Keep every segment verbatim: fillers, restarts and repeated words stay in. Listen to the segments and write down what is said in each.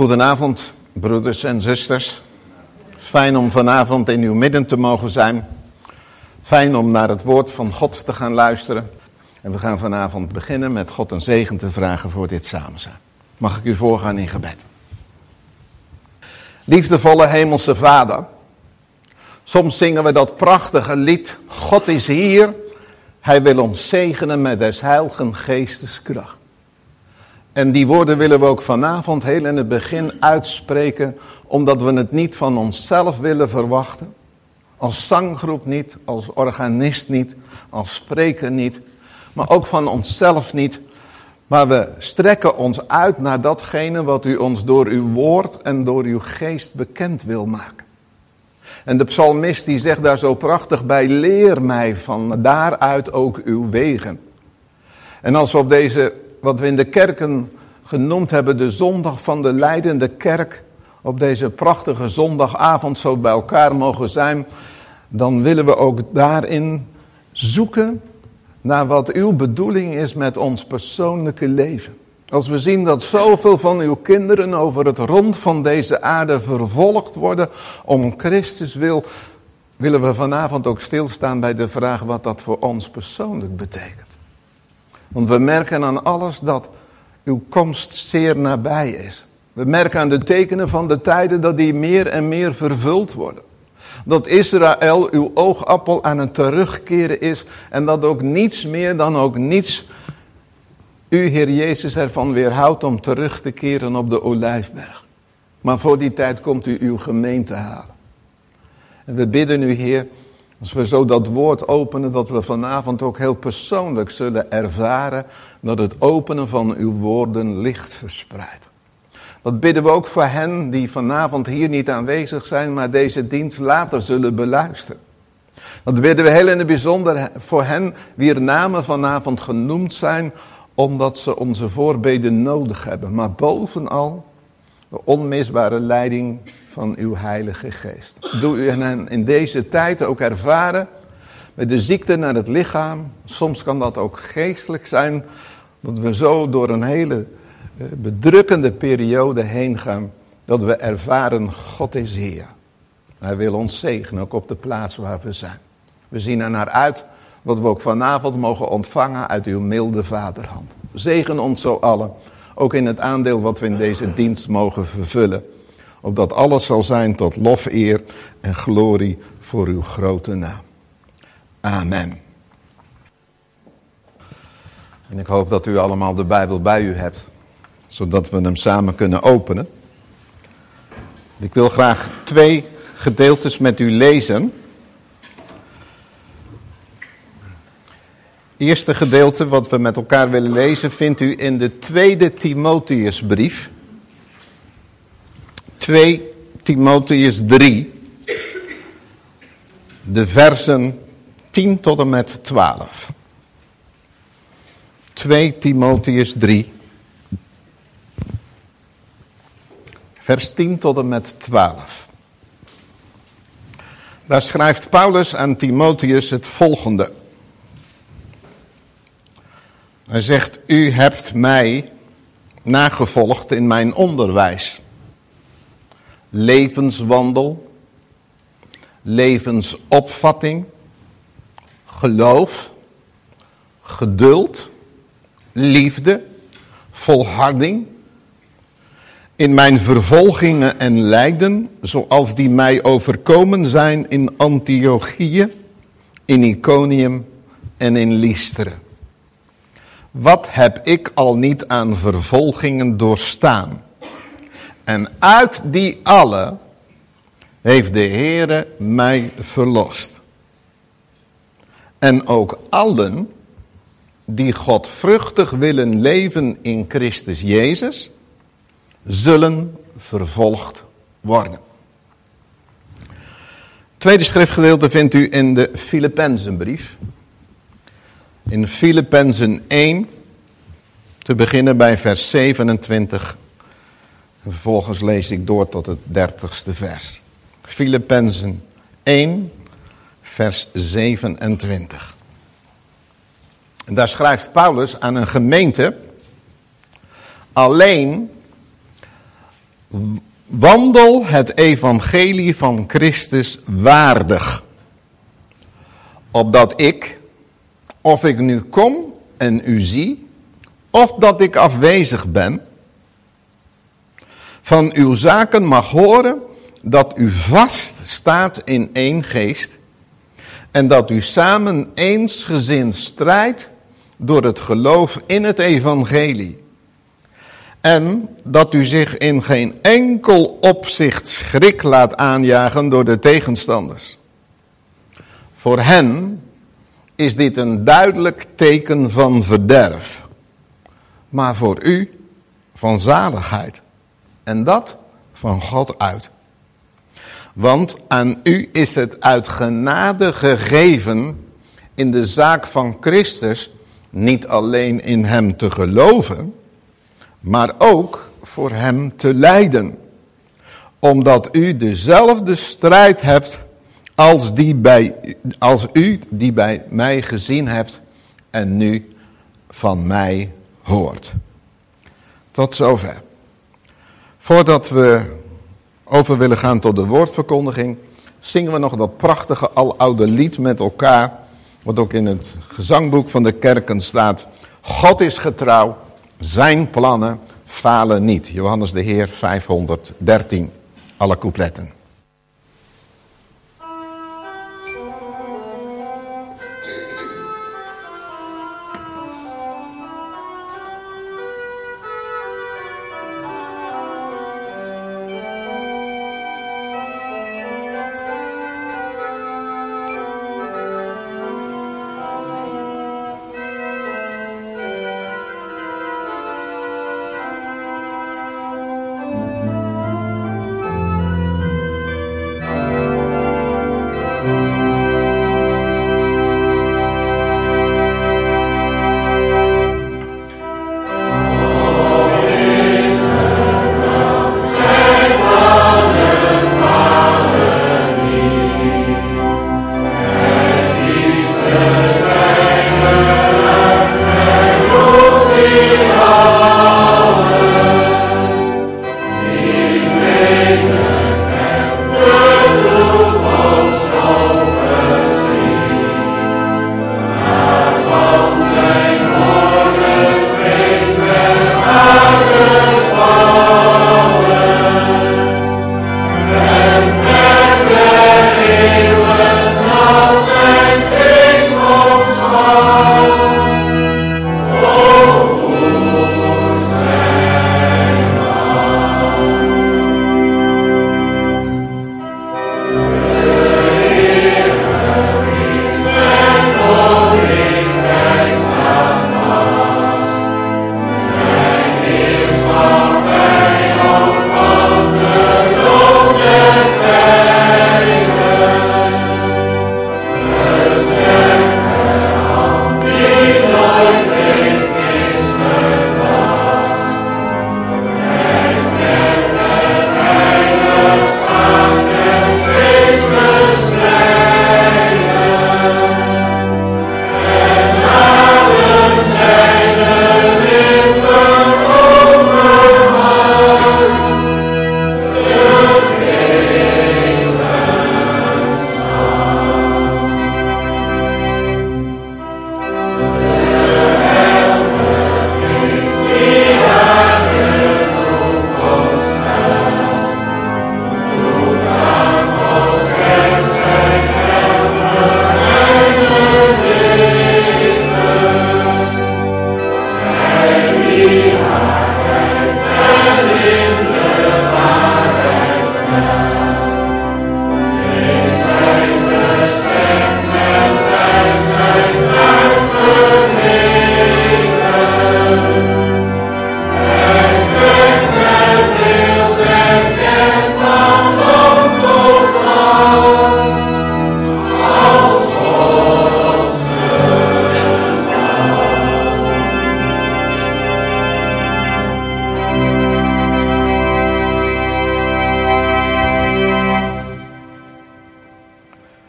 Goedenavond, broeders en zusters. Fijn om vanavond in uw midden te mogen zijn. Fijn om naar het woord van God te gaan luisteren. En we gaan vanavond beginnen met God een zegen te vragen voor dit samen zijn. Mag ik u voorgaan in gebed? Liefdevolle hemelse Vader. Soms zingen we dat prachtige lied. God is hier. Hij wil ons zegenen met des heiligen geestes kracht. En die woorden willen we ook vanavond heel in het begin uitspreken, omdat we het niet van onszelf willen verwachten. Als zanggroep niet, als organist niet, als spreker niet, maar ook van onszelf niet. Maar we strekken ons uit naar datgene wat u ons door uw woord en door uw geest bekend wil maken. En de psalmist die zegt daar zo prachtig bij, leer mij van daaruit ook uw wegen. En als we op deze, wat we in de kerken genoemd hebben, de zondag van de lijdende kerk, op deze prachtige zondagavond zo bij elkaar mogen zijn, dan willen we ook daarin zoeken naar wat uw bedoeling is met ons persoonlijke leven. Als we zien dat zoveel van uw kinderen over het rond van deze aarde vervolgd worden om Christus wil, willen we vanavond ook stilstaan bij de vraag wat dat voor ons persoonlijk betekent. Want we merken aan alles dat uw komst zeer nabij is. We merken aan de tekenen van de tijden dat die meer en meer vervuld worden. Dat Israël uw oogappel aan het terugkeren is en dat ook niets meer dan ook niets u, Heer Jezus, ervan weerhoudt om terug te keren op de Olijfberg. Maar voor die tijd komt u uw gemeente halen. En we bidden u, Heer, als we zo dat woord openen, dat we vanavond ook heel persoonlijk zullen ervaren dat het openen van uw woorden licht verspreidt. Dat bidden we ook voor hen die vanavond hier niet aanwezig zijn, maar deze dienst later zullen beluisteren. Dat bidden we heel in het bijzonder voor hen wier namen vanavond genoemd zijn, omdat ze onze voorbeden nodig hebben. Maar bovenal de onmisbare leiding van uw Heilige Geest. Doe u hen in deze tijd ook ervaren met de ziekte naar het lichaam. Soms kan dat ook geestelijk zijn, dat we zo door een hele bedrukkende periode heen gaan, dat we ervaren, God is hier. Hij wil ons zegenen, ook op de plaats waar we zijn. We zien er naar uit wat we ook vanavond mogen ontvangen uit uw milde vaderhand. Zegen ons zo allen, ook in het aandeel wat we in deze dienst mogen vervullen. Opdat alles zal zijn tot lof, eer en glorie voor uw grote naam. Amen. En ik hoop dat u allemaal de Bijbel bij u hebt, zodat we hem samen kunnen openen. Ik wil graag twee gedeeltes met u lezen. Het eerste gedeelte wat we met elkaar willen lezen vindt u in de tweede Timotheusbrief. twee Timotheus drie. De versen tien tot en met twaalf. twee Timotheus drie. Vers tien tot en met twaalf. Daar schrijft Paulus aan Timotheus het volgende. Hij zegt, u hebt mij nagevolgd in mijn onderwijs, levenswandel, levensopvatting, geloof, geduld, liefde, volharding, in mijn vervolgingen en lijden, zoals die mij overkomen zijn in Antiochië, in Iconium en in Lystra. Wat heb ik al niet aan vervolgingen doorstaan? En uit die alle heeft de Heere mij verlost. En ook allen die godvruchtig willen leven in Christus Jezus, zullen vervolgd worden. Tweede schriftgedeelte vindt u in de Filippenzenbrief. In Filippenzen één, te beginnen bij vers zevenentwintig. En vervolgens lees ik door tot het dertigste vers. Filippenzen één, vers zevenentwintig. En daar schrijft Paulus aan een gemeente. Alleen Wandel het evangelie van Christus waardig. Opdat ik, of ik nu kom en u zie, of dat ik afwezig ben, van uw zaken mag horen dat u vast staat in één geest en dat u samen eensgezind strijdt door het geloof in het evangelie. En dat u zich in geen enkel opzicht schrik laat aanjagen door de tegenstanders. Voor hen is dit een duidelijk teken van verderf, maar voor u van zaligheid. En dat van God uit. Want aan u is het uit genade gegeven in de zaak van Christus niet alleen in hem te geloven, maar ook voor hem te lijden. Omdat u dezelfde strijd hebt als, die bij, als u die bij mij gezien hebt en nu van mij hoort. Tot zover. Voordat we over willen gaan tot de woordverkondiging, zingen we nog dat prachtige aloude lied met elkaar, wat ook in het gezangboek van de kerken staat. God is getrouw, zijn plannen falen niet. Johannes de Heer vijfhonderddertien, alle coupletten.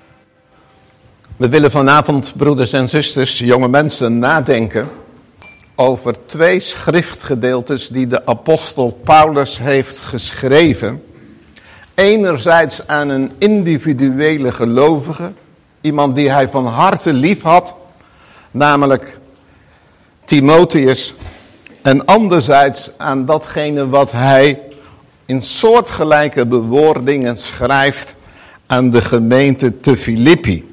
We willen vanavond, broeders en zusters, jonge mensen, nadenken over twee schriftgedeeltes die de apostel Paulus heeft geschreven. Enerzijds aan een individuele gelovige, iemand die hij van harte lief had, namelijk Timotheus. En anderzijds aan datgene wat hij in soortgelijke bewoordingen schrijft aan de gemeente te Filippi.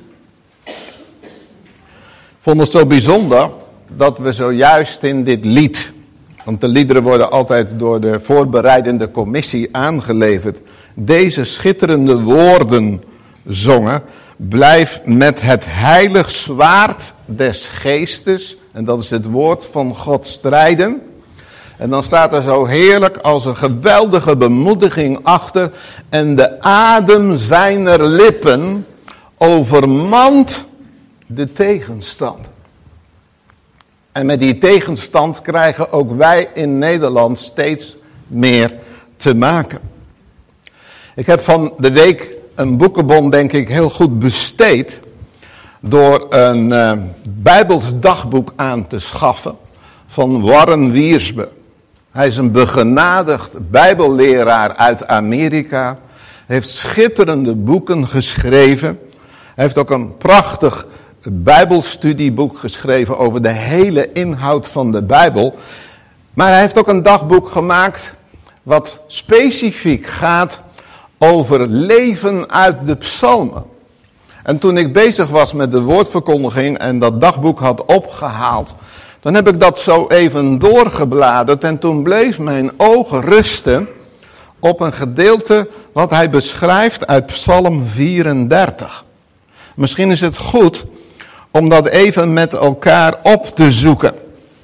Ik vond het zo bijzonder dat we zojuist in dit lied, want de liederen worden altijd door de voorbereidende commissie aangeleverd, deze schitterende woorden zongen. Blijf met het heilig zwaard des geestes, en dat is het woord van God, strijden. En dan staat er zo heerlijk als een geweldige bemoediging achter. En de adem zijner lippen overmand de tegenstand. En met die tegenstand krijgen ook wij in Nederland steeds meer te maken. Ik heb van de week een boekenbon, denk ik, heel goed besteed door een uh, Bijbels dagboek aan te schaffen van Warren Wiersbe. Hij is een begenadigd Bijbelleraar uit Amerika. Hij heeft schitterende boeken geschreven. Hij heeft ook een prachtig Bijbelstudieboek geschreven over de hele inhoud van de Bijbel. Maar hij heeft ook een dagboek gemaakt wat specifiek gaat over leven uit de psalmen. En toen ik bezig was met de woordverkondiging en dat dagboek had opgehaald, dan heb ik dat zo even doorgebladerd en toen bleef mijn oog rusten op een gedeelte wat hij beschrijft uit Psalm vierendertig. Misschien is het goed om dat even met elkaar op te zoeken.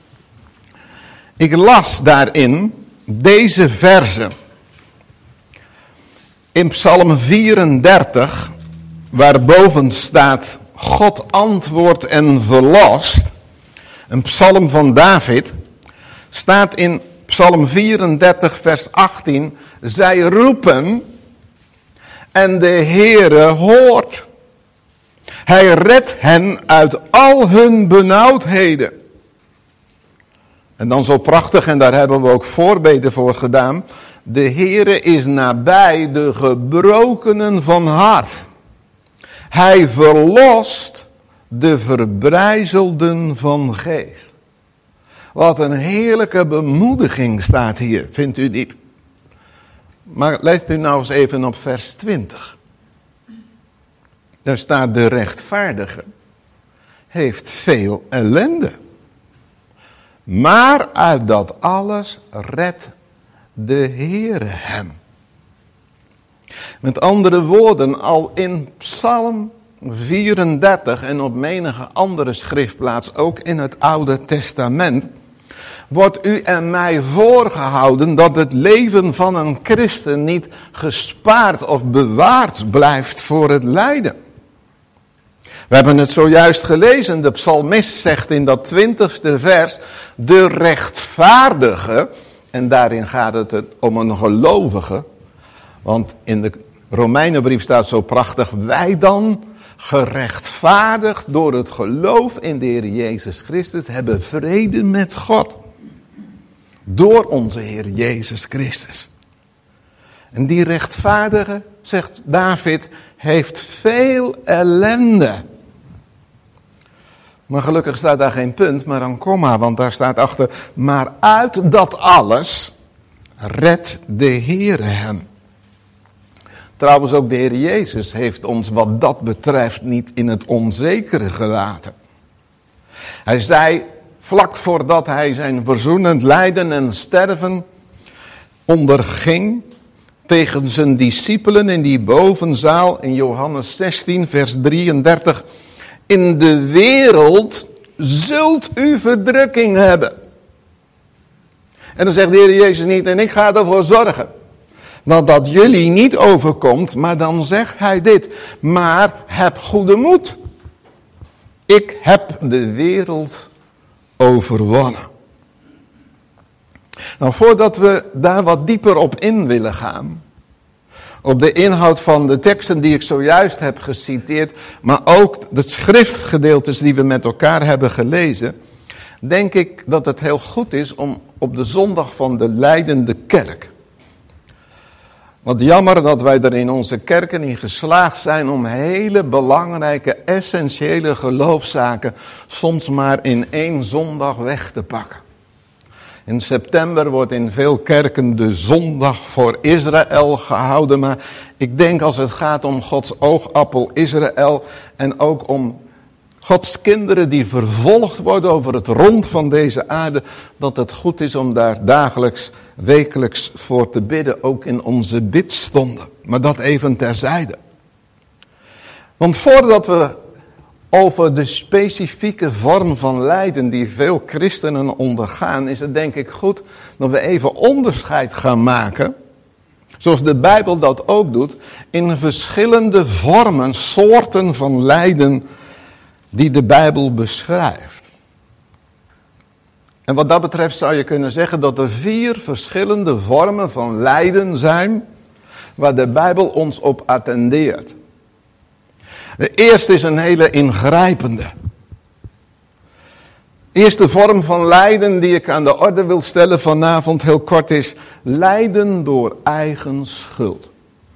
Ik las daarin deze verzen. In Psalm vierendertig, waarboven staat God antwoordt en verlost, een psalm van David, staat in Psalm vierendertig vers achttien, zij roepen en de Heere hoort. Hij redt hen uit al hun benauwdheden. En dan zo prachtig, en daar hebben we ook voorbeden voor gedaan. De Heere is nabij de gebrokenen van hart. Hij verlost de verbrijzelden van geest. Wat een heerlijke bemoediging staat hier, vindt u niet? Maar let u nou eens even op vers twintig. Daar staat de rechtvaardige heeft veel ellende. Maar uit dat alles redt de Heere hem. Met andere woorden, al in Psalm vierendertig en op menige andere schriftplaats, ook in het Oude Testament, wordt u en mij voorgehouden dat het leven van een christen niet gespaard of bewaard blijft voor het lijden. We hebben het zojuist gelezen, de psalmist zegt in dat twintigste vers, de rechtvaardige, en daarin gaat het om een gelovige, want in de Romeinenbrief staat zo prachtig, wij dan, gerechtvaardigd door het geloof in de Heer Jezus Christus, hebben vrede met God. Door onze Heer Jezus Christus. En die rechtvaardige, zegt David, heeft veel ellende. Maar gelukkig staat daar geen punt, maar een komma, want daar staat achter, maar uit dat alles redt de Heere hem. Trouwens ook de Heer Jezus heeft ons wat dat betreft niet in het onzekere gelaten. Hij zei, vlak voordat hij zijn verzoenend lijden en sterven onderging, tegen zijn discipelen in die bovenzaal in Johannes zestien vers drieëndertig. In de wereld zult u verdrukking hebben. En dan zegt de Heer Jezus niet, en ik ga ervoor zorgen dat dat jullie niet overkomt, maar dan zegt hij dit, maar heb goede moed. Ik heb de wereld overwonnen. Nou, voordat we daar wat dieper op in willen gaan, op de inhoud van de teksten die ik zojuist heb geciteerd, maar ook de schriftgedeeltes die we met elkaar hebben gelezen, denk ik dat het heel goed is om op de zondag van de lijdende kerk. Wat jammer dat wij er in onze kerken in geslaagd zijn om hele belangrijke, essentiële geloofszaken soms maar in één zondag weg te pakken. In september wordt in veel kerken de zondag voor Israël gehouden, maar ik denk als het gaat om Gods oogappel Israël en ook om Gods kinderen die vervolgd worden over het rond van deze aarde, dat het goed is om daar dagelijks, wekelijks voor te bidden, ook in onze bidstonden. Maar dat even terzijde. Want voordat we over de specifieke vorm van lijden die veel christenen ondergaan, is het denk ik goed dat we even onderscheid gaan maken, zoals de Bijbel dat ook doet, in verschillende vormen, soorten van lijden die de Bijbel beschrijft. En wat dat betreft zou je kunnen zeggen dat er vier verschillende vormen van lijden zijn waar de Bijbel ons op attendeert. De eerste is een hele ingrijpende. De eerste vorm van lijden die ik aan de orde wil stellen vanavond heel kort is lijden door eigen schuld.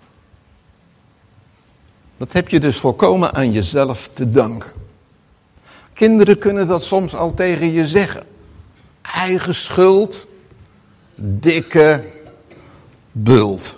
Dat heb je dus volkomen aan jezelf te danken. Kinderen kunnen dat soms al tegen je zeggen. Eigen schuld, dikke bult.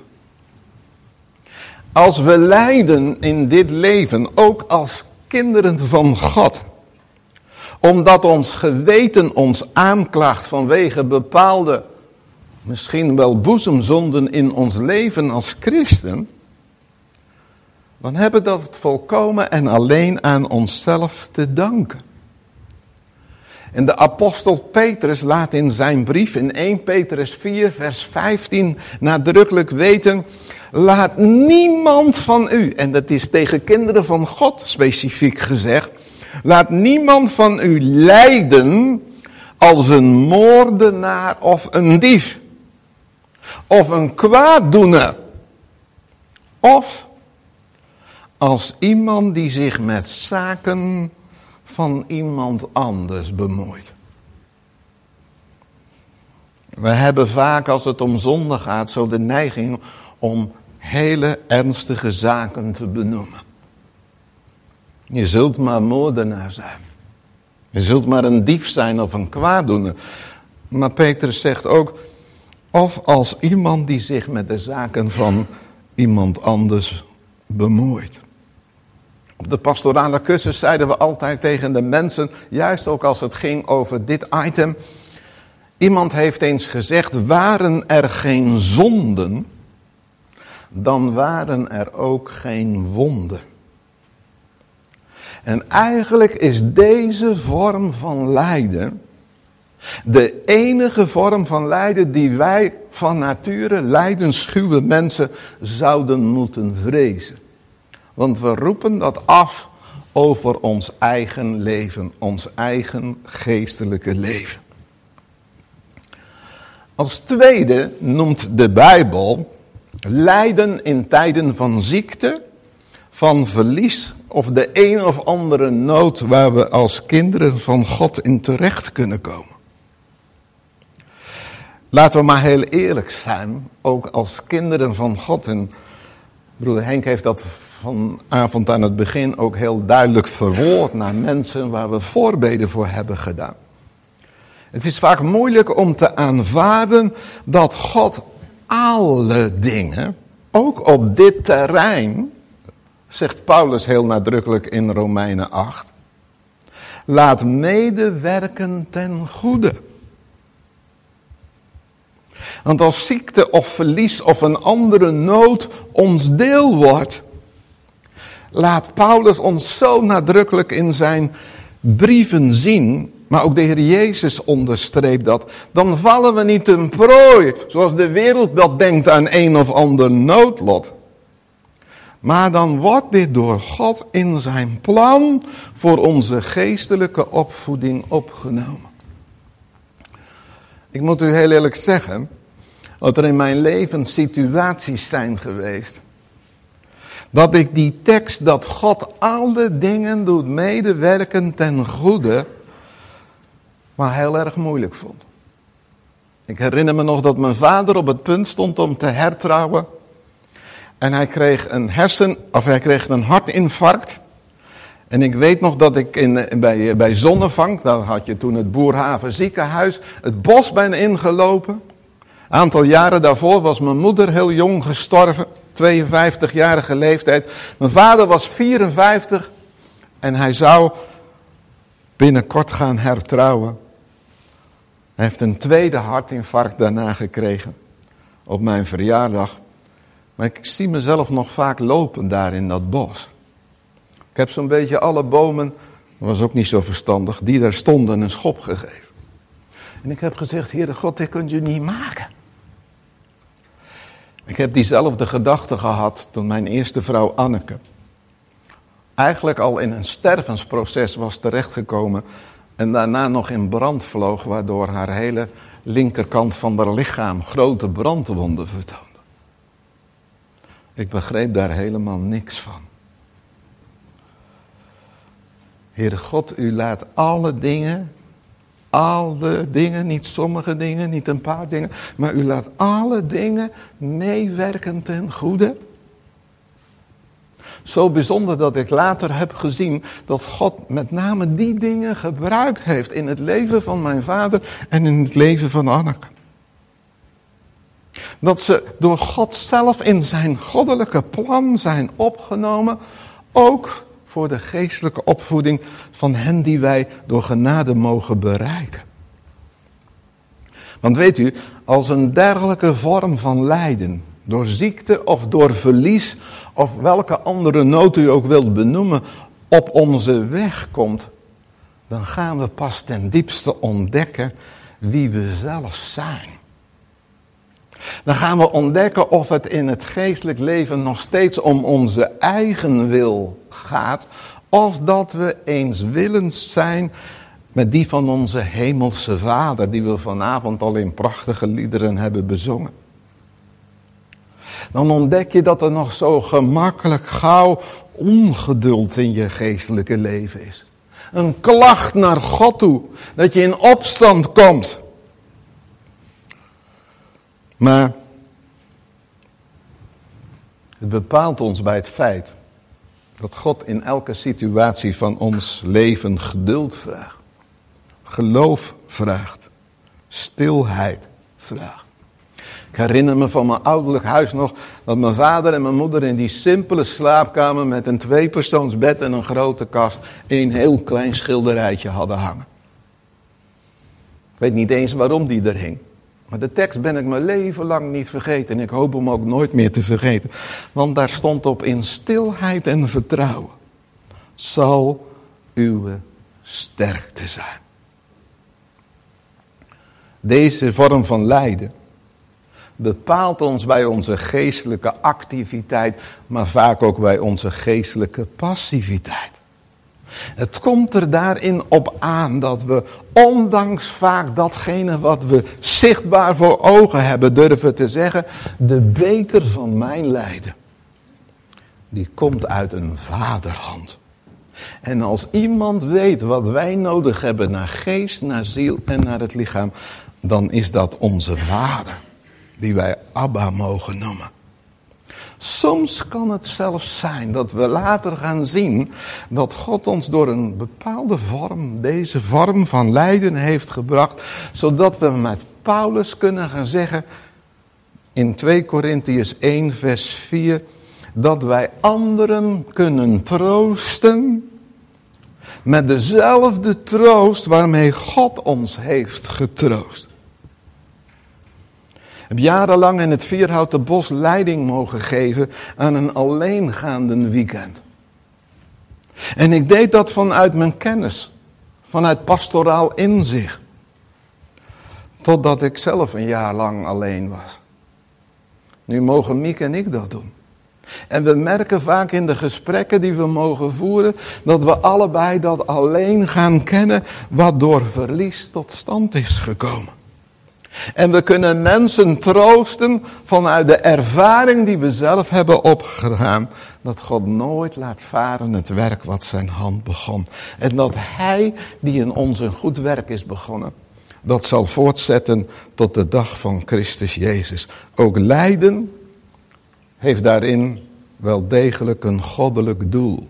Als we lijden in dit leven, ook als kinderen van God, omdat ons geweten ons aanklaagt vanwege bepaalde, misschien wel boezemzonden in ons leven als christen, dan hebben we dat volkomen en alleen aan onszelf te danken. En de apostel Petrus laat in zijn brief in eerste Petrus vier vers vijftien nadrukkelijk weten, laat niemand van u, en dat is tegen kinderen van God specifiek gezegd, laat niemand van u lijden als een moordenaar of een dief, of een kwaaddoener, of als iemand die zich met zaken van iemand anders bemoeit. We hebben vaak als het om zonde gaat zo de neiging om hele ernstige zaken te benoemen. Je zult maar moordenaar zijn. Je zult maar een dief zijn of een kwaaddoener. Maar Petrus zegt ook, of als iemand die zich met de zaken van iemand anders bemoeit. Op de pastorale cursus zeiden we altijd tegen de mensen, juist ook als het ging over dit item. Iemand heeft eens gezegd, waren er geen zonden, dan waren er ook geen wonden. En eigenlijk is deze vorm van lijden de enige vorm van lijden die wij van nature lijdensschuwe mensen zouden moeten vrezen. Want we roepen dat af over ons eigen leven, ons eigen geestelijke leven. Als tweede noemt de Bijbel lijden in tijden van ziekte, van verlies of de een of andere nood waar we als kinderen van God in terecht kunnen komen. Laten we maar heel eerlijk zijn, ook als kinderen van God. En broeder Henk heeft dat vanavond aan het begin ook heel duidelijk verwoord naar mensen waar we voorbeden voor hebben gedaan. Het is vaak moeilijk om te aanvaarden dat God alle dingen, ook op dit terrein, zegt Paulus heel nadrukkelijk in Romeinen acht, laat medewerken ten goede. Want als ziekte of verlies of een andere nood ons deel wordt, laat Paulus ons zo nadrukkelijk in zijn brieven zien, maar ook de Heer Jezus onderstreept dat, dan vallen we niet ten prooi, zoals de wereld dat denkt, aan een of ander noodlot. Maar dan wordt dit door God in zijn plan voor onze geestelijke opvoeding opgenomen. Ik moet u heel eerlijk zeggen, dat er in mijn leven situaties zijn geweest, dat ik die tekst dat God alle dingen doet medewerken ten goede, maar heel erg moeilijk vond. Ik herinner me nog dat mijn vader op het punt stond om te hertrouwen. En hij kreeg een hersen, of hij kreeg een hartinfarct. En ik weet nog dat ik in, bij, bij Zonnevang, daar had je toen het Boerhaven ziekenhuis, het bos ben ingelopen. Een aantal jaren daarvoor was mijn moeder heel jong gestorven, tweeënvijftigjarige leeftijd. Mijn vader was vierenvijftig en hij zou binnenkort gaan hertrouwen. Hij heeft een tweede hartinfarct daarna gekregen, op mijn verjaardag. Maar ik zie mezelf nog vaak lopen daar in dat bos. Ik heb zo'n beetje alle bomen, dat was ook niet zo verstandig, die daar stonden een schop gegeven. En ik heb gezegd, Heere God, dit kunt u niet maken. Ik heb diezelfde gedachte gehad toen mijn eerste vrouw Anneke eigenlijk al in een stervensproces was terechtgekomen en daarna nog in brand vloog, waardoor haar hele linkerkant van haar lichaam grote brandwonden vertoonde. Ik begreep daar helemaal niks van. Heere God, u laat alle dingen, alle dingen, niet sommige dingen, niet een paar dingen, maar u laat alle dingen meewerken ten goede. Zo bijzonder dat ik later heb gezien dat God met name die dingen gebruikt heeft in het leven van mijn vader en in het leven van Anneke. Dat ze door God zelf in zijn goddelijke plan zijn opgenomen, ook voor de geestelijke opvoeding van hen die wij door genade mogen bereiken. Want weet u, als een dergelijke vorm van lijden, door ziekte of door verlies, of welke andere nood u ook wilt benoemen, op onze weg komt, dan gaan we pas ten diepste ontdekken wie we zelf zijn. Dan gaan we ontdekken of het in het geestelijk leven nog steeds om onze eigen wil gaat, of dat we eenswillens zijn met die van onze hemelse Vader, die we vanavond al in prachtige liederen hebben bezongen. Dan ontdek je dat er nog zo gemakkelijk gauw ongeduld in je geestelijke leven is. Een klacht naar God toe, dat je in opstand komt. Maar het bepaalt ons bij het feit dat God in elke situatie van ons leven geduld vraagt, geloof vraagt, stilheid vraagt. Ik herinner me van mijn ouderlijk huis nog dat mijn vader en mijn moeder in die simpele slaapkamer met een tweepersoonsbed en een grote kast een heel klein schilderijtje hadden hangen. Ik weet niet eens waarom die er hing. Maar de tekst ben ik mijn leven lang niet vergeten. En ik hoop hem ook nooit meer te vergeten. Want daar stond op: in stilheid en vertrouwen zal uw sterkte zijn. Deze vorm van lijden bepaalt ons bij onze geestelijke activiteit, maar vaak ook bij onze geestelijke passiviteit. Het komt er daarin op aan dat we, ondanks vaak datgene wat we zichtbaar voor ogen hebben, durven te zeggen: de beker van mijn lijden, die komt uit een vaderhand. En als iemand weet wat wij nodig hebben naar geest, naar ziel en naar het lichaam, dan is dat onze Vader, die wij Abba mogen noemen. Soms kan het zelfs zijn dat we later gaan zien dat God ons door een bepaalde vorm, deze vorm van lijden heeft gebracht, zodat we met Paulus kunnen gaan zeggen in twee Korintiërs één vers vier, dat wij anderen kunnen troosten met dezelfde troost waarmee God ons heeft getroost. Ik heb jarenlang in het Vierhouten Bos leiding mogen geven aan een alleengaande weekend. En ik deed dat vanuit mijn kennis, vanuit pastoraal inzicht. Totdat ik zelf een jaar lang alleen was. Nu mogen Miek en ik dat doen. En we merken vaak in de gesprekken die we mogen voeren, dat we allebei dat alleen gaan kennen wat door verlies tot stand is gekomen. En we kunnen mensen troosten vanuit de ervaring die we zelf hebben opgedaan. Dat God nooit laat varen het werk wat zijn hand begon. En dat hij die in ons een goed werk is begonnen, dat zal voortzetten tot de dag van Christus Jezus. Ook lijden heeft daarin wel degelijk een goddelijk doel.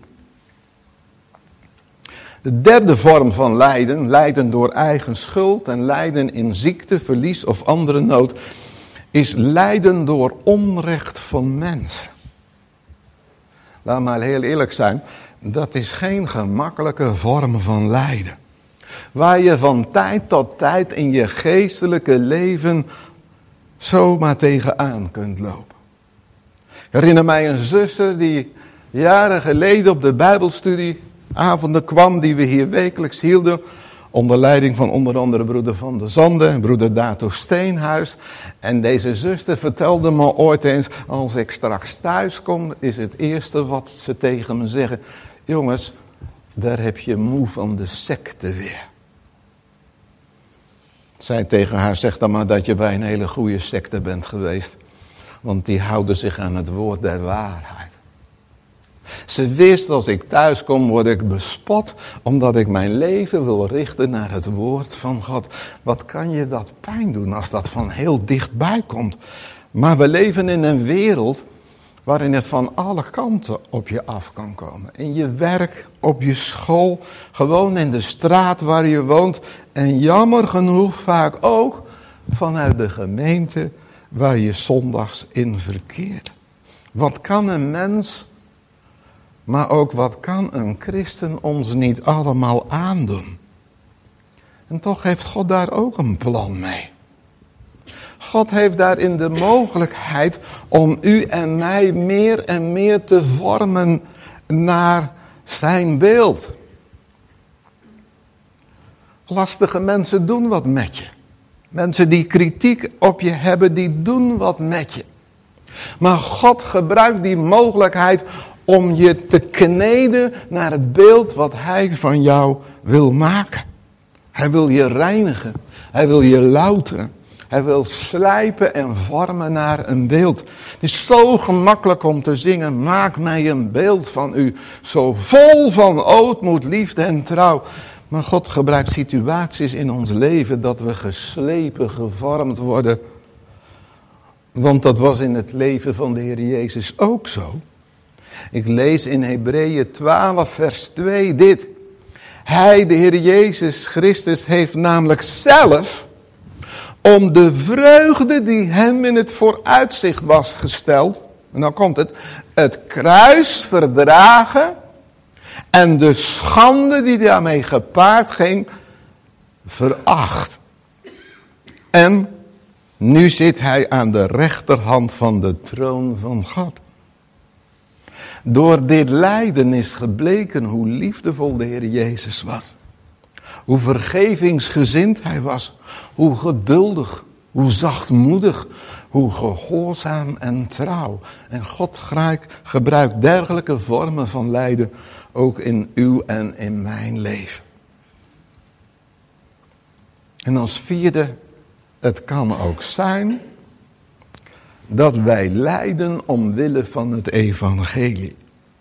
De derde vorm van lijden, lijden door eigen schuld en lijden in ziekte, verlies of andere nood, is lijden door onrecht van mensen. Laat maar heel eerlijk zijn, dat is geen gemakkelijke vorm van lijden. Waar je van tijd tot tijd in je geestelijke leven zomaar tegenaan kunt lopen. Ik herinner mij een zuster die jaren geleden op de Bijbelstudieavonden kwam, die we hier wekelijks hielden, onder leiding van onder andere broeder Van der Zande en broeder Dato Steenhuis. En deze zuster vertelde me ooit eens, als ik straks thuis kom, is het eerste wat ze tegen me zeggen: jongens, daar heb je moe van de secte weer. Zij tegen haar: zeg dan maar dat je bij een hele goede secte bent geweest. Want die houden zich aan het woord der waarheid. Ze wist, als ik thuis kom, word ik bespot, omdat ik mijn leven wil richten naar het woord van God. Wat kan je dat pijn doen als dat van heel dichtbij komt? Maar we leven in een wereld waarin het van alle kanten op je af kan komen. In je werk, op je school, gewoon in de straat waar je woont. En jammer genoeg vaak ook vanuit de gemeente waar je zondags in verkeert. Wat kan een mens, maar ook wat kan een christen ons niet allemaal aandoen? En toch heeft God daar ook een plan mee. God heeft daarin de mogelijkheid om u en mij meer en meer te vormen naar zijn beeld. Lastige mensen doen wat met je. Mensen die kritiek op je hebben, die doen wat met je. Maar God gebruikt die mogelijkheid om je te kneden naar het beeld wat hij van jou wil maken. Hij wil je reinigen. Hij wil je louteren. Hij wil slijpen en vormen naar een beeld. Het is zo gemakkelijk om te zingen: maak mij een beeld van u. Zo vol van ootmoed, liefde en trouw. Maar God gebruikt situaties in ons leven dat we geslepen, gevormd worden. Want dat was in het leven van de Heer Jezus ook zo. Ik lees in Hebreeën twaalf vers twee dit. Hij, de Heer Jezus Christus, heeft namelijk zelf, om de vreugde die hem in het vooruitzicht was gesteld, en dan komt het, het kruis verdragen en de schande die daarmee gepaard ging, veracht. En nu zit hij aan de rechterhand van de troon van God. Door dit lijden is gebleken hoe liefdevol de Heer Jezus was. Hoe vergevingsgezind hij was. Hoe geduldig, hoe zachtmoedig, hoe gehoorzaam en trouw. En God gebruikt dergelijke vormen van lijden ook in uw en in mijn leven. En als vierde, het kan ook zijn dat wij lijden omwille van het evangelie.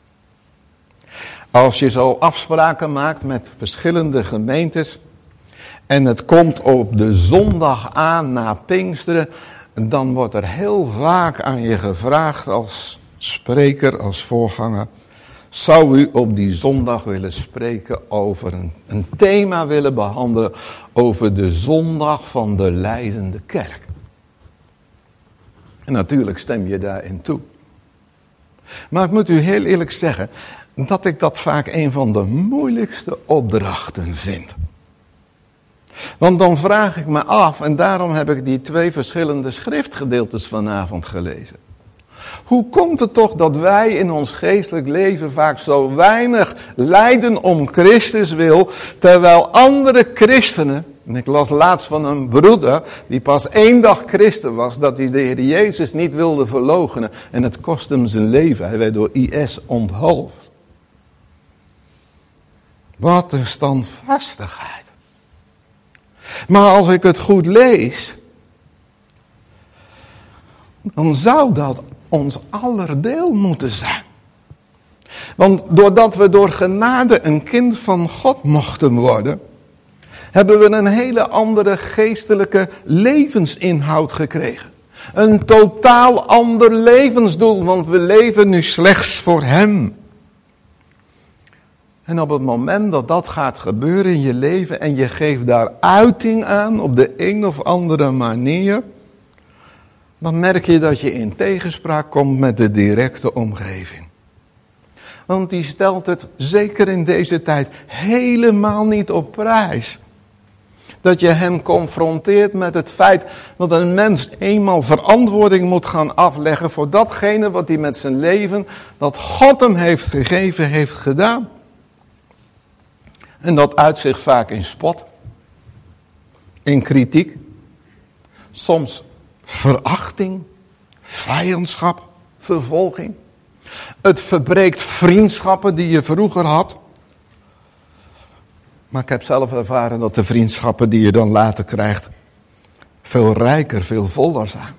Als je zo afspraken maakt met verschillende gemeentes en het komt op de zondag aan na Pinksteren, dan wordt er heel vaak aan je gevraagd als spreker, als voorganger: zou u op die zondag willen spreken over een, een thema willen behandelen over de zondag van de lijdende kerk? En natuurlijk stem je daarin toe. Maar ik moet u heel eerlijk zeggen dat ik dat vaak een van de moeilijkste opdrachten vind. Want dan vraag ik me af, en daarom heb ik die twee verschillende schriftgedeeltes vanavond gelezen. Hoe komt het toch dat wij in ons geestelijk leven vaak zo weinig lijden om Christus wil, terwijl andere christenen, en ik las laatst van een broeder die pas één dag christen was, dat hij de Heer Jezus niet wilde verloochenen en het kost hem zijn leven. Hij werd door I S onthoofd. Wat een standvastigheid. Maar als ik het goed lees, dan zou dat ons aller deel moeten zijn. Want doordat we door genade een kind van God mochten worden, hebben we een hele andere geestelijke levensinhoud gekregen. Een totaal ander levensdoel, want we leven nu slechts voor Hem. En op het moment dat dat gaat gebeuren in je leven en je geeft daar uiting aan op de een of andere manier, dan merk je dat je in tegenspraak komt met de directe omgeving. Want die stelt het, zeker in deze tijd, helemaal niet op prijs. Dat je hem confronteert met het feit dat een mens eenmaal verantwoording moet gaan afleggen voor datgene wat hij met zijn leven, dat God hem heeft gegeven, heeft gedaan. En dat uit zich vaak in spot, in kritiek, soms verachting, vijandschap, vervolging. Het verbreekt vriendschappen die je vroeger had. Maar ik heb zelf ervaren dat de vriendschappen die je dan later krijgt veel rijker, veel voller zijn.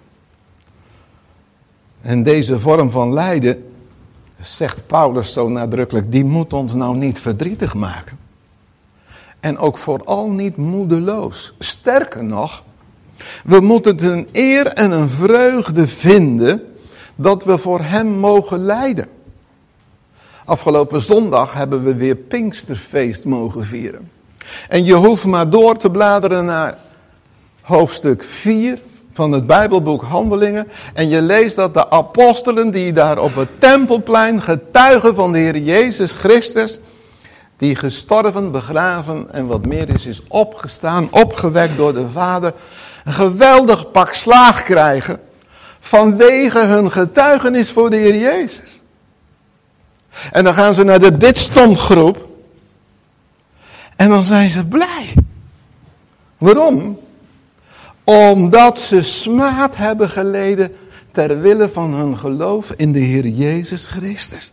En deze vorm van lijden, zegt Paulus zo nadrukkelijk, die moet ons nou niet verdrietig maken. En ook vooral niet moedeloos. Sterker nog, we moeten het een eer en een vreugde vinden dat we voor hem mogen lijden. Afgelopen zondag hebben we weer Pinksterfeest mogen vieren. En je hoeft maar door te bladeren naar hoofdstuk vier van het Bijbelboek Handelingen. En je leest dat de apostelen die daar op het Tempelplein getuigen van de Heer Jezus Christus, die gestorven, begraven en wat meer is, is opgestaan, opgewekt door de Vader, een geweldig pak slaag krijgen vanwege hun getuigenis voor de Heer Jezus. En dan gaan ze naar de bidstondgroep en dan zijn ze blij. Waarom? Omdat ze smaad hebben geleden ter wille van hun geloof in de Heer Jezus Christus.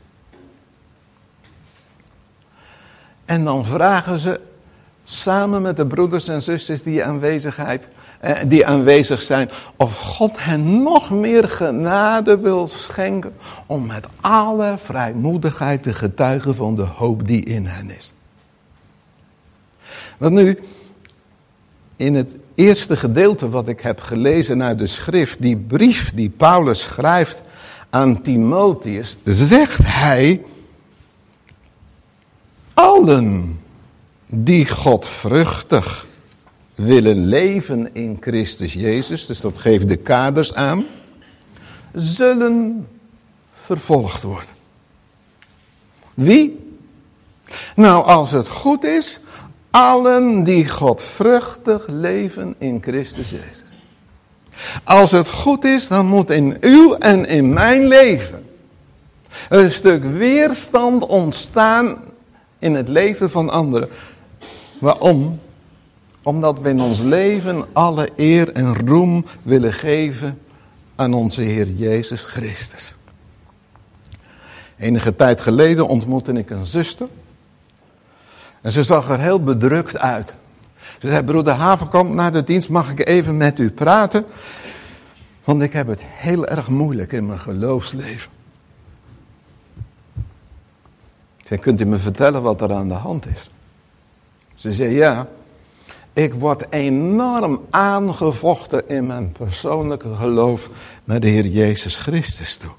En dan vragen ze samen met de broeders en zusters die, aanwezigheid, eh, die aanwezig zijn, of God hen nog meer genade wil schenken om met alle vrijmoedigheid te getuigen van de hoop die in hen is. Want nu, in het eerste gedeelte wat ik heb gelezen uit de schrift, die brief die Paulus schrijft aan Timotheus, zegt hij: allen die godvruchtig willen leven in Christus Jezus, dus dat geeft de kaders aan, zullen vervolgd worden. Wie? Nou, als het goed is, allen die godvruchtig leven in Christus Jezus. Als het goed is, dan moet in uw en in mijn leven een stuk weerstand ontstaan in het leven van anderen. Waarom? Omdat we in ons leven alle eer en roem willen geven aan onze Heer Jezus Christus. Enige tijd geleden ontmoette ik een zuster. En ze zag er heel bedrukt uit. Ze zei: broeder Havenkamp, na de dienst mag ik even met u praten. Want ik heb het heel erg moeilijk in mijn geloofsleven. Ik zei: kunt u me vertellen wat er aan de hand is? Ze zei: ja, ik word enorm aangevochten in mijn persoonlijke geloof naar de Heer Jezus Christus toe.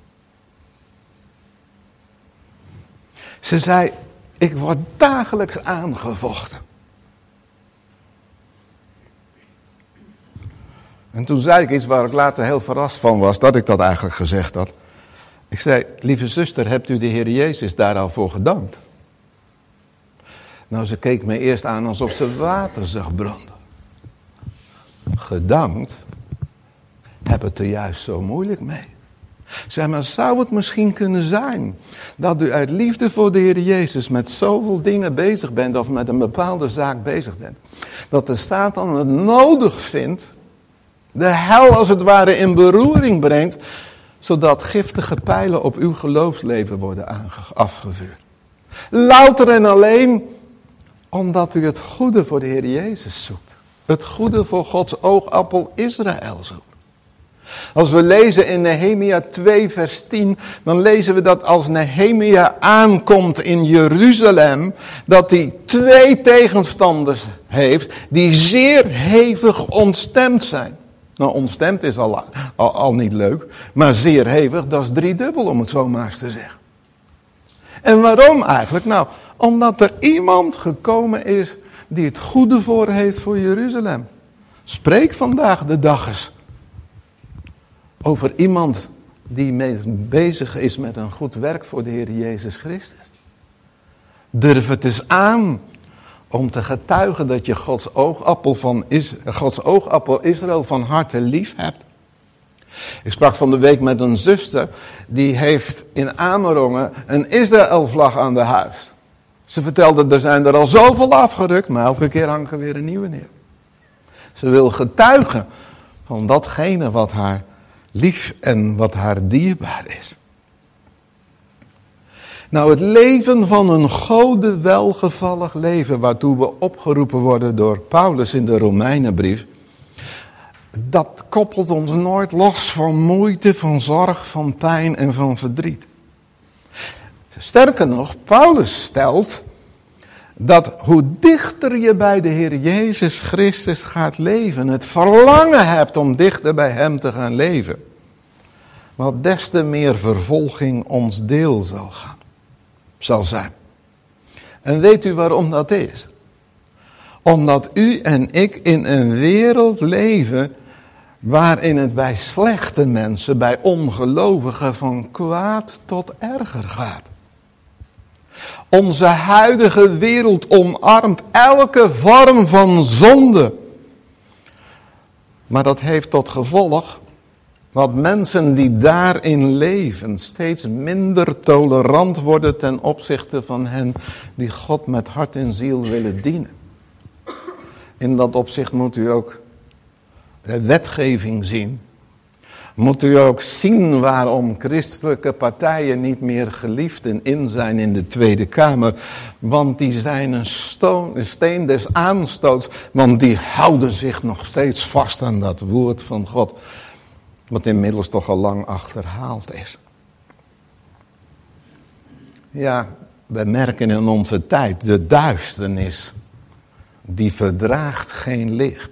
Ze zei: ik word dagelijks aangevochten. En toen zei ik iets waar ik later heel verrast van was, dat ik dat eigenlijk gezegd had. Ik zei: lieve zuster, hebt u de Heer Jezus daar al voor gedankt? Nou, ze keek me eerst aan alsof ze water zag branden. Gedankt? Heb het er juist zo moeilijk mee. Zeg maar, zou het misschien kunnen zijn dat u uit liefde voor de Heer Jezus met zoveel dingen bezig bent of met een bepaalde zaak bezig bent, dat de Satan het nodig vindt, de hel als het ware in beroering brengt, zodat giftige pijlen op uw geloofsleven worden aange- afgevuurd. Louter en alleen omdat u het goede voor de Heer Jezus zoekt. Het goede voor Gods oogappel Israël zoekt. Als we lezen in Nehemia twee vers tien, dan lezen we dat als Nehemia aankomt in Jeruzalem, dat hij twee tegenstanders heeft die zeer hevig ontstemd zijn. Nou, ontstemd is al, al, al niet leuk, maar zeer hevig, dat is driedubbel om het zo maar eens te zeggen. En waarom eigenlijk? Nou, omdat er iemand gekomen is die het goede voor heeft voor Jeruzalem. Spreek vandaag de dag eens over iemand die mee bezig is met een goed werk voor de Heer Jezus Christus. Durf het eens aan om te getuigen dat je Gods oogappel, van is, Gods oogappel Israël van harte lief hebt. Ik sprak van de week met een zuster, die heeft in Amerongen een Israël-vlag aan de huis. Ze vertelde, er zijn er al zoveel afgerukt, maar elke keer hangt er weer een nieuwe neer. Ze wil getuigen van datgene wat haar lief en wat haar dierbaar is. Nou, het leven van een gode welgevallig leven, waartoe we opgeroepen worden door Paulus in de Romeinenbrief, dat koppelt ons nooit los van moeite, van zorg, van pijn en van verdriet. Sterker nog, Paulus stelt dat hoe dichter je bij de Heer Jezus Christus gaat leven, het verlangen hebt om dichter bij Hem te gaan leven, wat des te meer vervolging ons deel zal gaan, zal zijn. En weet u waarom dat is? Omdat u en ik in een wereld leven waarin het bij slechte mensen, bij ongelovigen, van kwaad tot erger gaat. Onze huidige wereld omarmt elke vorm van zonde. Maar dat heeft tot gevolg dat mensen die daarin leven steeds minder tolerant worden ten opzichte van hen die God met hart en ziel willen dienen. In dat opzicht moet u ook de wetgeving zien. Moet u ook zien waarom christelijke partijen niet meer geliefd en in zijn in de Tweede Kamer. Want die zijn een, stoon, een steen des aanstoots. Want die houden zich nog steeds vast aan dat woord van God. Wat inmiddels toch al lang achterhaald is. Ja, we merken in onze tijd de duisternis. Die verdraagt geen licht.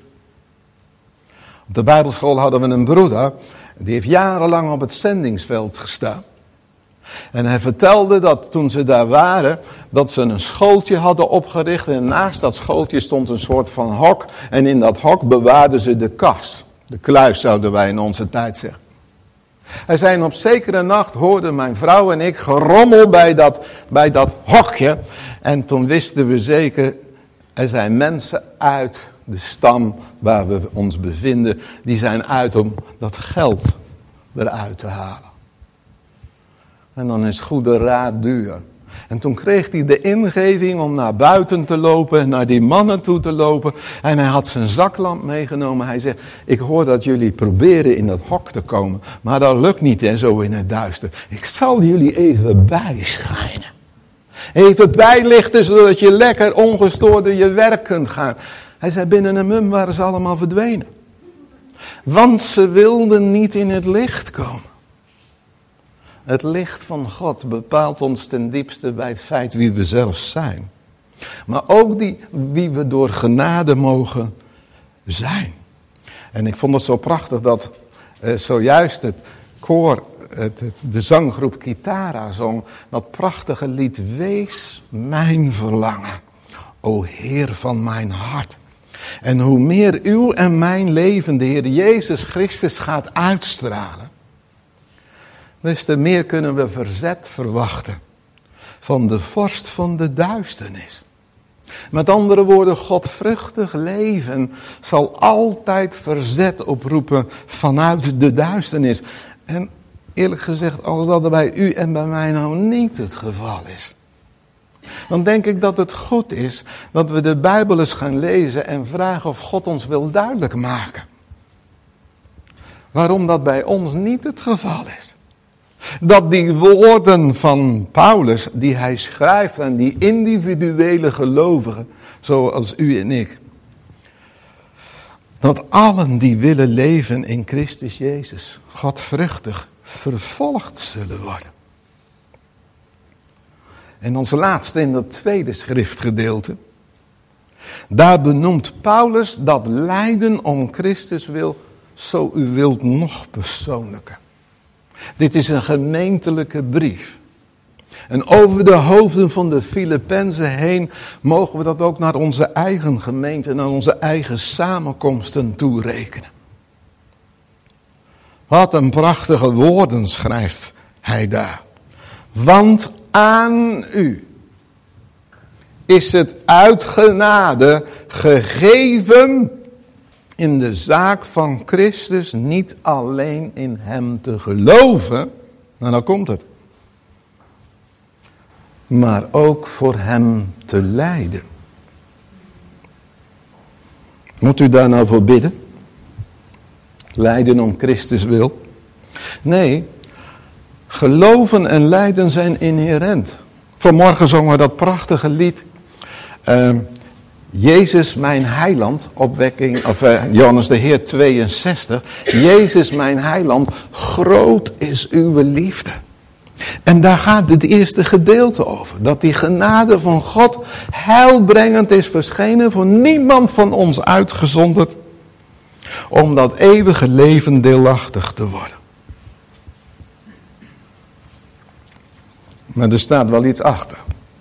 Op de Bijbelschool hadden we een broeder, die heeft jarenlang op het zendingsveld gestaan. En hij vertelde dat toen ze daar waren, dat ze een schooltje hadden opgericht. En naast dat schooltje stond een soort van hok. En in dat hok bewaarden ze de kas. De kluis zouden wij in onze tijd zeggen. Hij zei, op zekere nacht hoorden mijn vrouw en ik gerommel bij dat, bij dat hokje. En toen wisten we zeker, er zijn mensen uit de stam waar we ons bevinden, die zijn uit om dat geld eruit te halen. En dan is goede raad duur. En toen kreeg hij de ingeving om naar buiten te lopen, naar die mannen toe te lopen. En hij had zijn zaklamp meegenomen. Hij zegt, ik hoor dat jullie proberen in dat hok te komen. Maar dat lukt niet en zo in het duister. Ik zal jullie even bijschijnen. Even bijlichten, zodat je lekker ongestoord door je werk kunt gaan. Hij zei, binnen een mum waren ze allemaal verdwenen. Want ze wilden niet in het licht komen. Het licht van God bepaalt ons ten diepste bij het feit wie we zelf zijn. Maar ook die, wie we door genade mogen zijn. En ik vond het zo prachtig dat uh, zojuist het koor, het, het, de zanggroep Kitara zong, dat prachtige lied, Wees mijn verlangen, o Heer van mijn hart. En hoe meer uw en mijn leven de Heer Jezus Christus gaat uitstralen, des te meer kunnen we verzet verwachten van de vorst van de duisternis. Met andere woorden, godvruchtig leven zal altijd verzet oproepen vanuit de duisternis. En eerlijk gezegd, als dat bij u en bij mij nou niet het geval is, dan denk ik dat het goed is dat we de Bijbel eens gaan lezen en vragen of God ons wil duidelijk maken waarom dat bij ons niet het geval is. Dat die woorden van Paulus die hij schrijft aan die individuele gelovigen, zoals u en ik, dat allen die willen leven in Christus Jezus godvruchtig vervolgd zullen worden. En ons laatste in dat tweede schriftgedeelte. Daar benoemt Paulus dat lijden om Christus wil, zo u wilt nog persoonlijker. Dit is een gemeentelijke brief. En over de hoofden van de Filippenzen heen mogen we dat ook naar onze eigen gemeente, naar onze eigen samenkomsten toerekenen. Wat een prachtige woorden schrijft hij daar. Want aan u is het uit genade gegeven in de zaak van Christus niet alleen in hem te geloven, nou dan komt het, maar ook voor hem te lijden. Moet u daar nou voor bidden? Lijden om Christus wil? Nee, geloven en lijden zijn inherent. Vanmorgen zongen we dat prachtige lied. Uh, Jezus mijn heiland, opwekking, of uh, Johannes de Heer tweeënzestig. Jezus mijn heiland, groot is uw liefde. En daar gaat het eerste gedeelte over. Dat die genade van God heilbrengend is verschenen, voor niemand van ons uitgezonderd, om dat eeuwige leven deelachtig te worden. Maar er staat wel iets achter.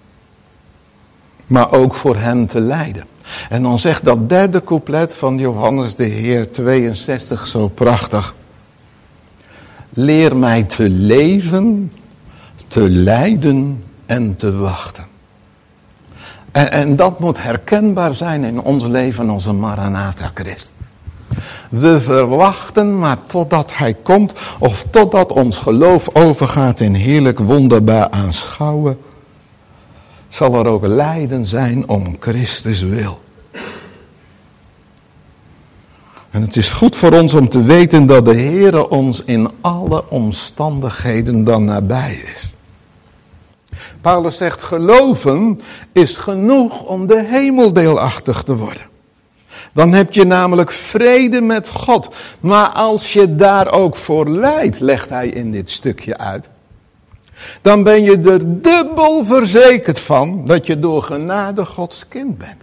Maar ook voor hem te lijden. En dan zegt dat derde couplet van Johannes de Heer tweeënzestig zo prachtig. Leer mij te leven, te lijden en te wachten. En, en dat moet herkenbaar zijn in ons leven als een Maranatha Christ. We verwachten maar totdat hij komt, of totdat ons geloof overgaat in heerlijk wonderbaar aanschouwen, zal er ook lijden zijn om Christus wil. En het is goed voor ons om te weten dat de Heere ons in alle omstandigheden dan nabij is. Paulus zegt, geloven is genoeg om de hemel deelachtig te worden. Dan heb je namelijk vrede met God. Maar als je daar ook voor lijdt, legt hij in dit stukje uit, dan ben je er dubbel verzekerd van dat je door genade Gods kind bent.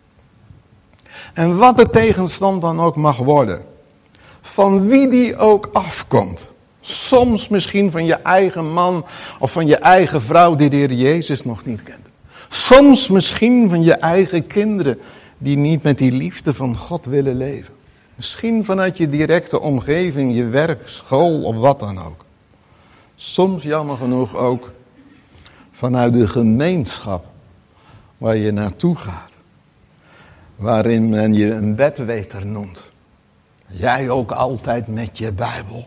En wat de tegenstand dan ook mag worden, van wie die ook afkomt. Soms misschien van je eigen man of van je eigen vrouw die de Heer Jezus nog niet kent. Soms misschien van je eigen kinderen die niet met die liefde van God willen leven. Misschien vanuit je directe omgeving, je werk, school of wat dan ook. Soms jammer genoeg ook vanuit de gemeenschap waar je naartoe gaat. Waarin men je een bedweter noemt. Jij ook altijd met je Bijbel.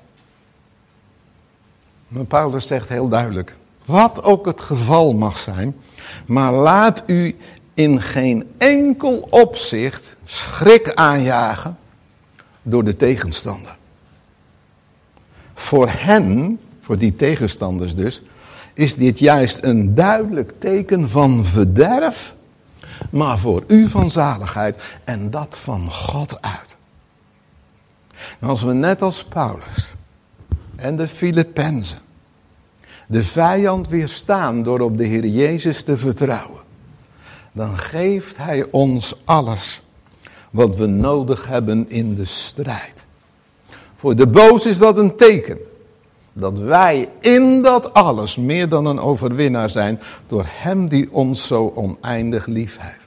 Maar Paulus zegt heel duidelijk, wat ook het geval mag zijn, maar laat u in geen enkel opzicht schrik aanjagen door de tegenstander. Voor hen, voor die tegenstanders dus, is dit juist een duidelijk teken van verderf, maar voor u van zaligheid en dat van God uit. En als we net als Paulus en de Filippenzen de vijand weerstaan door op de Heer Jezus te vertrouwen, dan geeft hij ons alles wat we nodig hebben in de strijd. Voor de boos is dat een teken dat wij in dat alles meer dan een overwinnaar zijn door hem die ons zo oneindig lief heeft.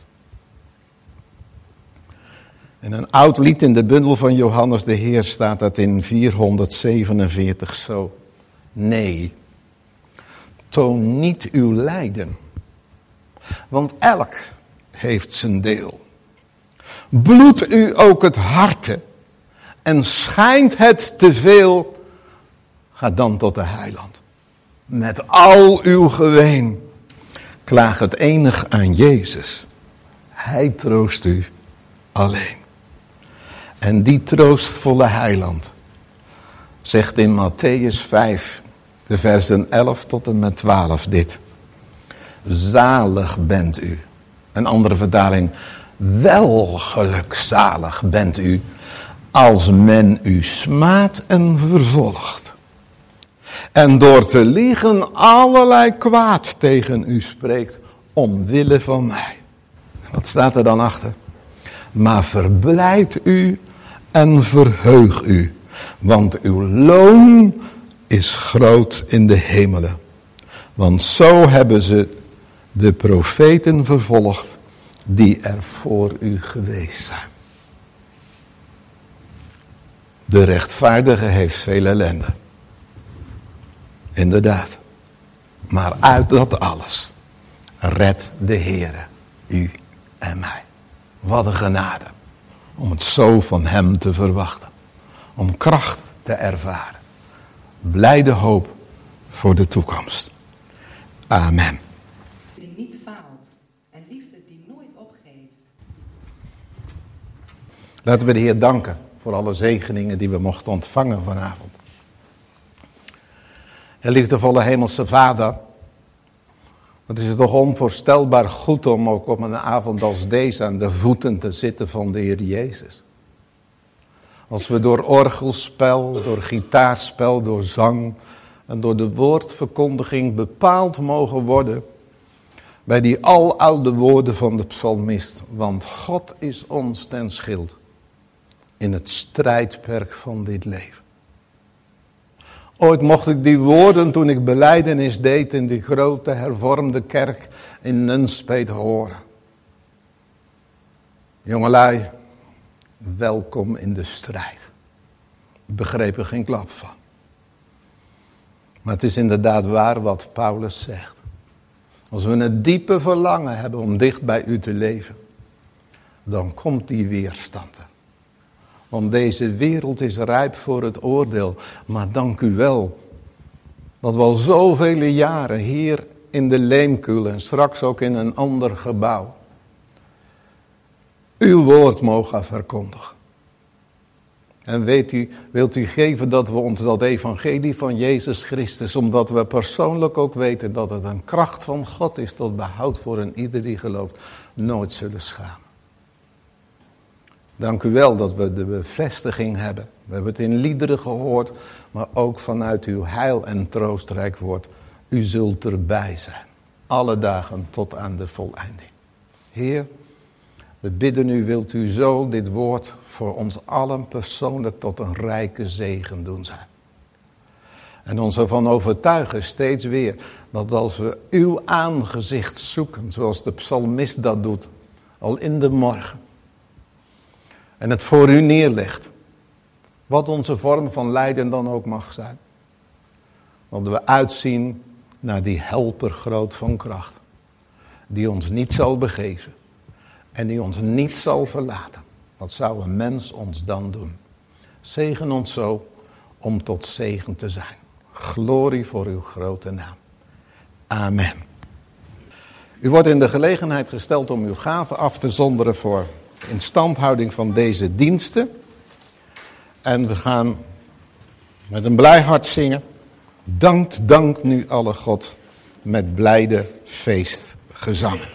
In een oud lied in de bundel van Johannes de Heer staat dat in vierhonderdzevenenveertig zo. Nee, toon niet uw lijden, want elk heeft zijn deel. Bloedt u ook het harte en schijnt het te veel, ga dan tot de heiland. Met al uw geween, klaag het enig aan Jezus. Hij troost u alleen. En die troostvolle heiland zegt in Mattheüs vijf, de versen elf tot en met twaalf dit. Zalig bent u. Een andere vertaling. Wel gelukzalig bent u als men u smaadt en vervolgt. En door te liegen allerlei kwaad tegen u spreekt omwille van mij. En wat staat er dan achter? Maar verblijd u en verheug u, want uw loon is groot in de hemelen. Want zo hebben ze de profeten vervolgd die er voor u geweest zijn. De rechtvaardige heeft veel ellende. Inderdaad. Maar uit dat alles redt de Heere u en mij. Wat een genade. Om het zo van hem te verwachten. Om kracht te ervaren. Blijde hoop voor de toekomst. Amen. Die niet faalt en liefde die nooit opgeeft. Laten we de Heer danken voor alle zegeningen die we mochten ontvangen vanavond. En liefdevolle hemelse Vader, het is toch onvoorstelbaar goed om ook op een avond als deze aan de voeten te zitten van de Heer Jezus. Als we door orgelspel, door gitaarspel, door zang en door de woordverkondiging bepaald mogen worden bij die aloude woorden van de psalmist. Want God is ons ten schild in het strijdperk van dit leven. Ooit mocht ik die woorden toen ik belijdenis deed in die grote hervormde kerk in Nunspeet horen. Jongelui, welkom in de strijd. Ik begreep er geen klap van. Maar het is inderdaad waar wat Paulus zegt. Als we een diepe verlangen hebben om dicht bij u te leven, dan komt die weerstand er. Want deze wereld is rijp voor het oordeel. Maar dank u wel dat we al zoveel jaren hier in de Leemkuil en straks ook in een ander gebouw uw woord mogen verkondigen. En weet u, wilt u geven dat we ons dat evangelie van Jezus Christus, omdat we persoonlijk ook weten dat het een kracht van God is tot behoud voor een ieder die gelooft, nooit zullen schamen. Dank u wel dat we de bevestiging hebben. We hebben het in liederen gehoord, maar ook vanuit uw heil en troostrijk woord. U zult erbij zijn, alle dagen tot aan de voleinding. Heer, we bidden u, wilt u zo dit woord voor ons allen persoonlijk tot een rijke zegen doen zijn. En ons ervan overtuigen steeds weer dat als we uw aangezicht zoeken, zoals de psalmist dat doet, al in de morgen, en het voor u neerlegt, wat onze vorm van lijden dan ook mag zijn, dat we uitzien naar die helper groot van kracht, die ons niet zal begeven en die ons niet zal verlaten. Wat zou een mens ons dan doen? Zegen ons zo om tot zegen te zijn. Glorie voor uw grote naam. Amen. U wordt in de gelegenheid gesteld om uw gaven af te zonderen voor instandhouding van deze diensten. En we gaan met een blij hart zingen. Dankt, dankt nu alle God met blijde feestgezangen.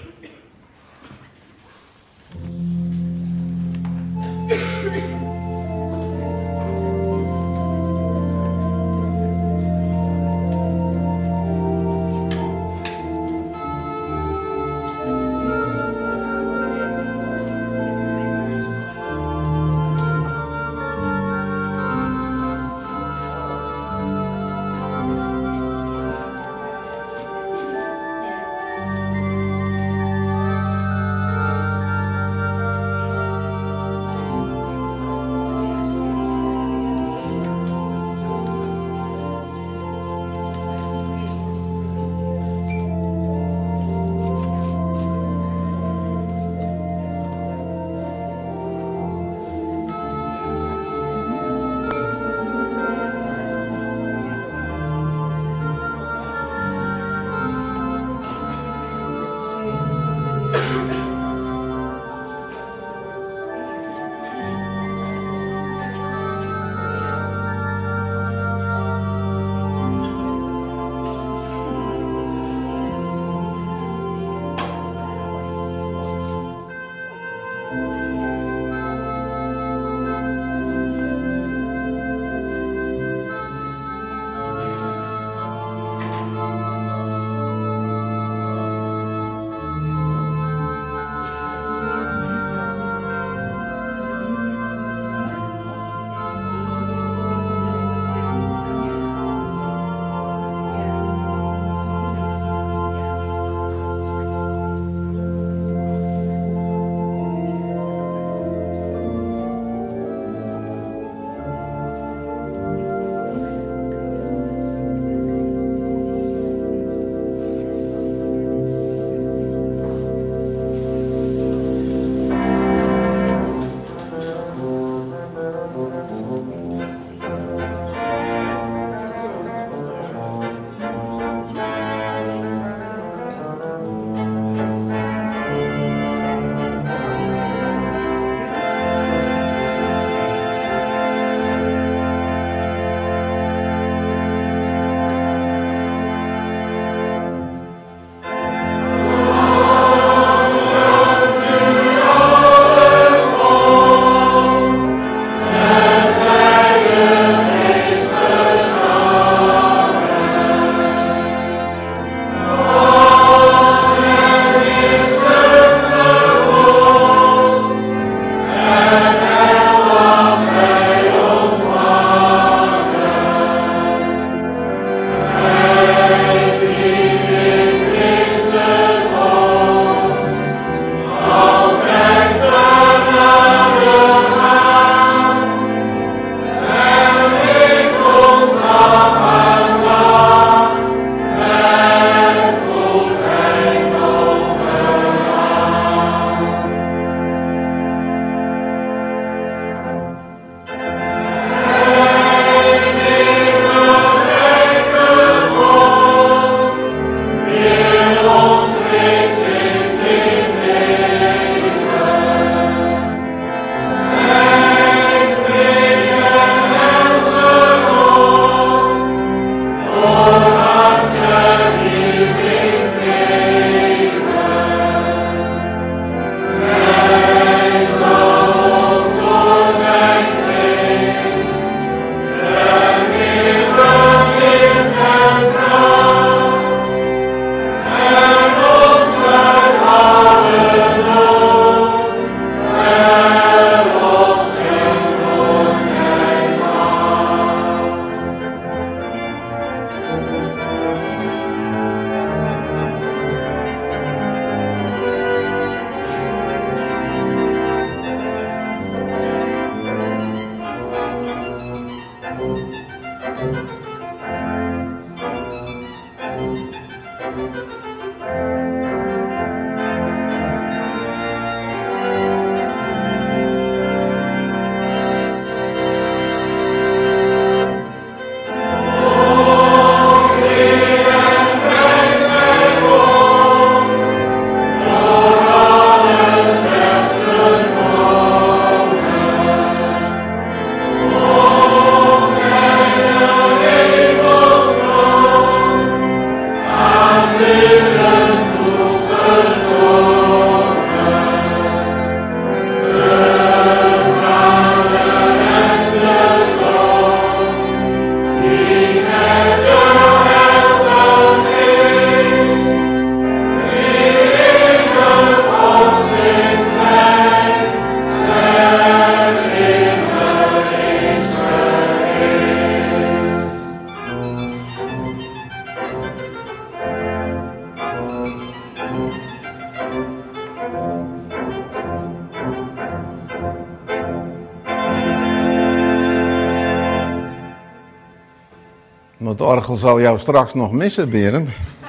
Het orgel zal jou straks nog missen, Berend.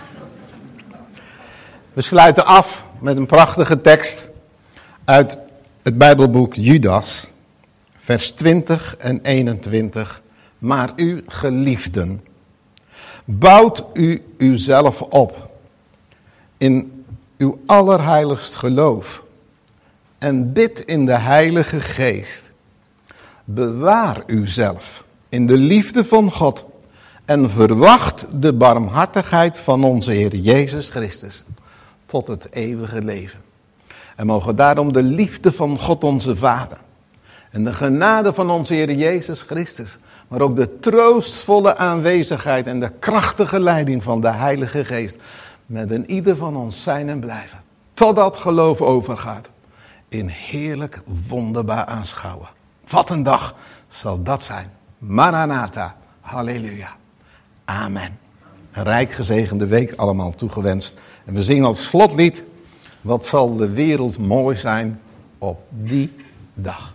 We sluiten af met een prachtige tekst uit het Bijbelboek Judas, vers twintig en eenentwintig. Maar u geliefden, bouwt u uzelf op in uw allerheiligst geloof en bid in de Heilige Geest. Bewaar uzelf in de liefde van God en verwacht de barmhartigheid van onze Heer Jezus Christus tot het eeuwige leven. En mogen daarom de liefde van God onze Vader en de genade van onze Heer Jezus Christus, maar ook de troostvolle aanwezigheid en de krachtige leiding van de Heilige Geest met een ieder van ons zijn en blijven, totdat geloof overgaat, in heerlijk wonderbaar aanschouwen. Wat een dag zal dat zijn. Maranatha, halleluja, amen. Een rijk gezegende week allemaal toegewenst. En we zingen als slotlied, wat zal de wereld mooi zijn op die dag.